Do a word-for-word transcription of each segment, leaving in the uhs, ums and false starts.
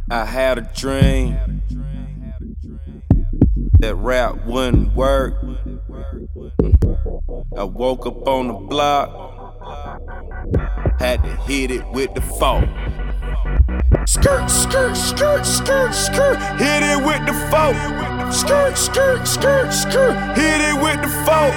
I had a dream that rap wouldn't work. I woke up on the block, had to hit it with the fork. Skirt, skirt, skirt, skirt, skirt, hit it with the fork. Skirt, skirt, skirt, skirt, hit it with the fork.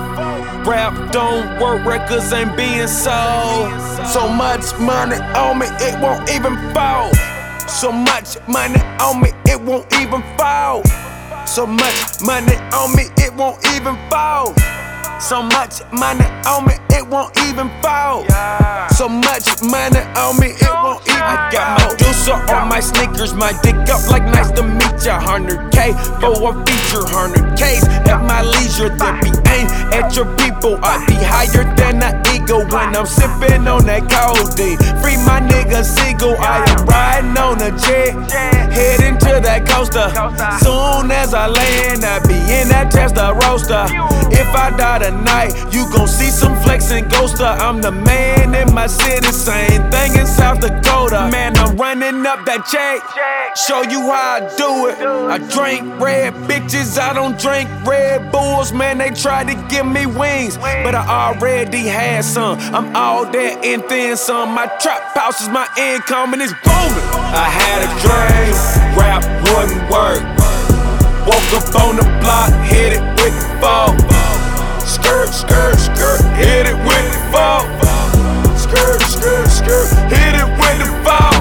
Rap don't work, records ain't being sold. So much money on me, it won't even fall. So much money on me, it won't even fall. So much money on me, it won't even fall. So much money on me, it won't even fall. So much money on me, it won't even fall. I got my Medusa on my sneakers, my dick up like nice to meet ya. one hundred K for a feature, one hundred K's at my leisure. That be aim at your people, I be higher than an eagle when I'm sipping on that codeine. Free my nigga Seagull, I am riding on a jet, heading to that coaster. Soon as I land, I be in that Tesla roaster. If I die tonight, you gon' see some flexin' ghoster. I'm the man in my city, same thing in South Dakota. Man, I'm running up that check, show you how I do it. I drink red bitches, I don't drink Red Bulls. Man, they tried to give me wings, but I already had some. I'm all that and then some. My trap house is my income and it's booming. I had a dream, rap wouldn't work. Woke up on the block, hit it with the fork. Skirt, skirt, skirt, hit it with the fork. Skirt, skirt, skirt, hit it with the fork.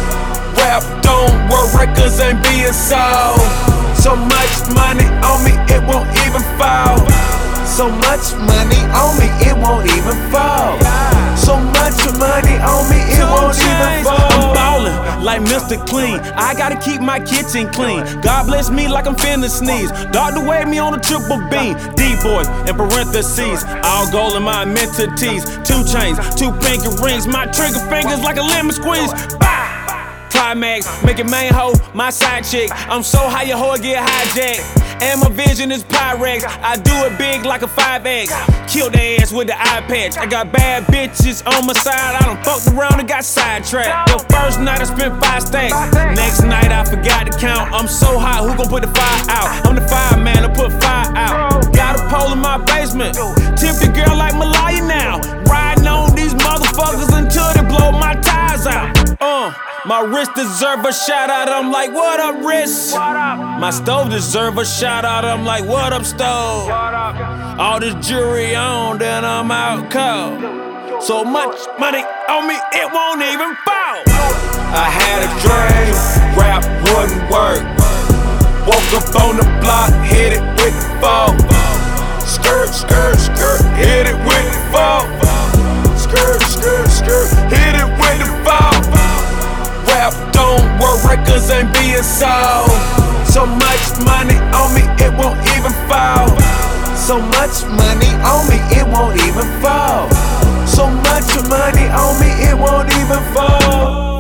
Rap don't work, records ain't being sold. So much money on me, it won't even fall. So much money on me, it won't even fall. So much money on me, it won't even fall. I'm ballin' like Mister Clean. I gotta keep my kitchen clean. God bless me like I'm finna sneeze. Doctor wave me on a triple beam. D-boys in parentheses. All gold in my amenities. Two chains, two pinky rings. My trigger fingers like a lemon squeeze. Bah! Climax, make it main hoe, my side chick. I'm so high your hoe get hijacked. And my vision is Pyrex. I do it big like a five X. Kill their ass with the eye patch. I got bad bitches on my side. I done fucked around and got sidetracked. The first night I spent five stacks. Next night I forgot to count. I'm so hot, who gon' put the fire out? I'm the fire man, I put fire out. Got a pole in my basement. Tip the girl like Malaya now. Riding on these motherfuckers until they blow my tires out. Uh, my wrist deserve a shout out. I'm like, what up, wrist? My stove deserve a shout out. I'm like, what up, stove? All this jewelry on, then I'm out cold. So much money on me, it won't even fall. I had a dream, rap wouldn't work. Woke up on the block, hit it with the fork. Skirt, skirt, skirt, hit it with the fork. Skirt, skirt, skirt, hit it with the fork. Rap don't work, records ain't being sold. So much money on me, it won't even fall. So much money on me, it won't even fall. So much money on me, it won't even fall.